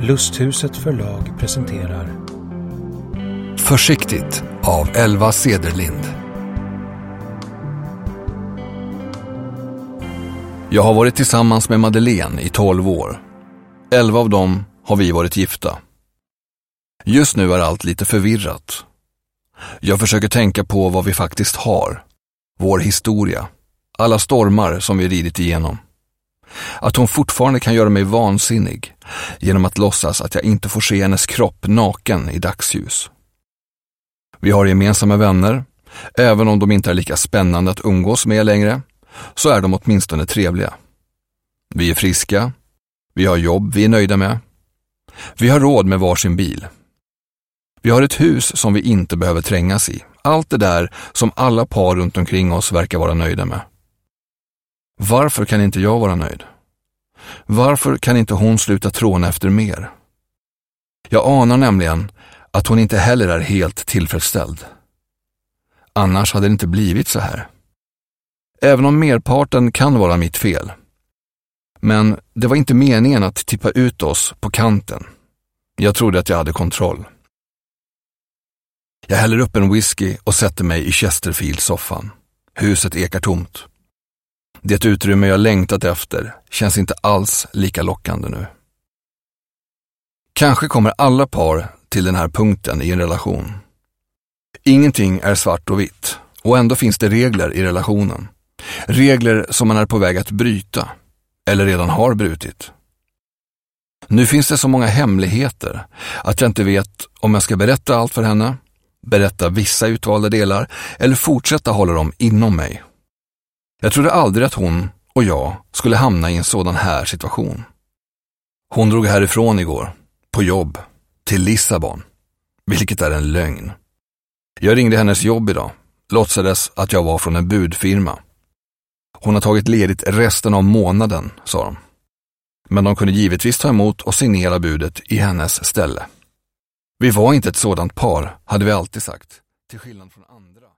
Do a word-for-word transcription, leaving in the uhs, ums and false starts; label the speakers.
Speaker 1: Lusthuset förlag presenterar
Speaker 2: Försiktigt av Elva Cederlind. Jag har varit tillsammans med Madeleine i tolv år. Elva av dem har vi varit gifta. Just nu är allt lite förvirrat. Jag försöker tänka på vad vi faktiskt har. Vår historia. Alla stormar som vi ridit igenom. Att hon fortfarande kan göra mig vansinnig genom att låtsas att jag inte får se hennes kropp naken i dagsljus. Vi har gemensamma vänner. Även om de inte är lika spännande att umgås med längre, så är de åtminstone trevliga. Vi är friska. Vi har jobb vi är nöjda med. Vi har råd med varsin bil. Vi har ett hus som vi inte behöver trängas i. Allt det där som alla par runt omkring oss verkar vara nöjda med. Varför kan inte jag vara nöjd? Varför kan inte hon sluta tråna efter mer? Jag anar nämligen att hon inte heller är helt tillfredsställd. Annars hade det inte blivit så här. Även om merparten kan vara mitt fel. Men det var inte meningen att tippa ut oss på kanten. Jag trodde att jag hade kontroll. Jag häller upp en whisky och sätter mig i Chesterfield-soffan. Huset ekar tomt. Det utrymme jag längtat efter känns inte alls lika lockande nu. Kanske kommer alla par till den här punkten i en relation. Ingenting är svart och vitt, och ändå finns det regler i relationen. Regler som man är på väg att bryta, eller redan har brutit. Nu finns det så många hemligheter att jag inte vet om jag ska berätta allt för henne, berätta vissa utvalda delar eller fortsätta hålla dem inom mig. Jag trodde aldrig att hon och jag skulle hamna i en sådan här situation. Hon drog härifrån igår, på jobb, till Lissabon, vilket är en lögn. Jag ringde hennes jobb idag, låtsades att jag var från en budfirma. Hon har tagit ledigt resten av månaden, sa de. Men de kunde givetvis ta emot och signera budet i hennes ställe. Vi var inte ett sådant par, hade vi alltid sagt, till skillnad från andra.